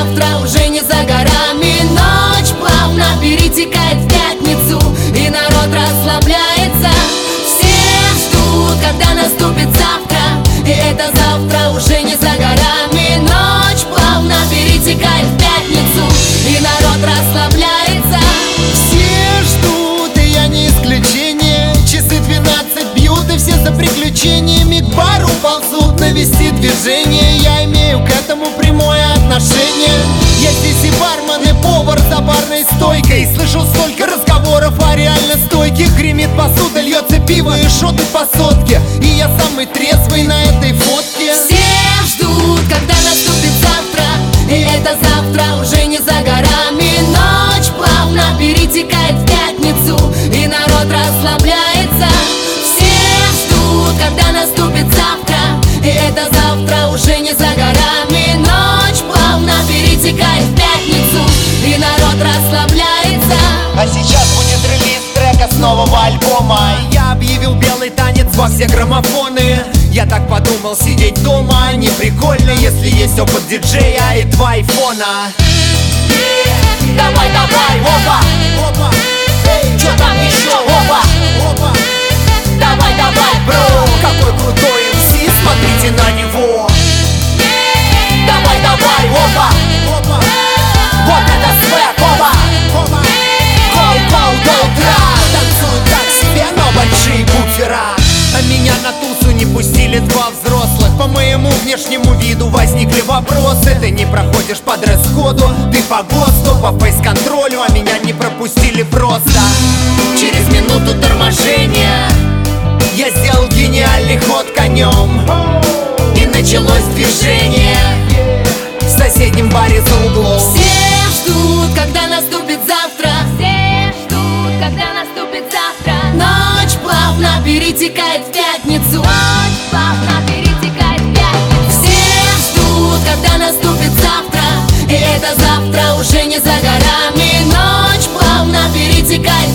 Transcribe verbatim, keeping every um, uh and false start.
завтра уже не за горами. Ночь плавно перетекает в пятницу, и народ расслабляется. Все ждут, когда наступит завтра, и это завтра уже не за горами. Ночь плавно перетекает в пятницу, и народ расслабляется. Все ждут, и я не исключение. Часы двенадцать бьют, и все за приключениями к бару ползут навести движение. Я имею к этому прямое отношение. Я здесь и бармен, и повар за барной стойкой. Слышал столько разговоров, а реально стойких. Гремит посуда, льется пиво и шоты по сотке, и я самый трезвый на этой фотке. Все ждут, когда наступит завтра, и это завтра уже не за горами. Ночь плавно перетекает в пятницу, и народ расслабляется. Все ждут, когда наступит завтра, и это завтра уже не за горами. Ночь плавно перетекает в пятницу, и народ расслабляется. А сейчас будет релиз трека с нового альбома. Я объявил белый танец во все граммофоны. Я так подумал, сидеть дома не прикольно, если есть опыт диджея и два айфона. Давай, давай, опа, Опа, чё там еще, опа, опа, давай, давай, бро, какой крутой эм си, смотрите на него. давай, давай, опа, Опа, вот это свэк, опа. опа, Гоу-гоу до утра. танцуют так себе, но большие буфера. А меня на тусу не пустили два взрослых. По моему внешнему виду возникли вопросы. Ты не проходишь по дресс-коду, ты по ГОСТу, по фейс-контролю, а меня не пропустили просто. Через минуту торможения я сделал гениальный ход конем, и началось движение в соседнем баре за углом. Все ждут, когда наступит завтра. Все ждут, когда наступит завтра. Ночь плавно перетекает в пятницу. Ночь плавно перетекает в пятницу. Все ждут, когда наступит завтра, и это завтра уже не за горами. Ночь плавно перетекает в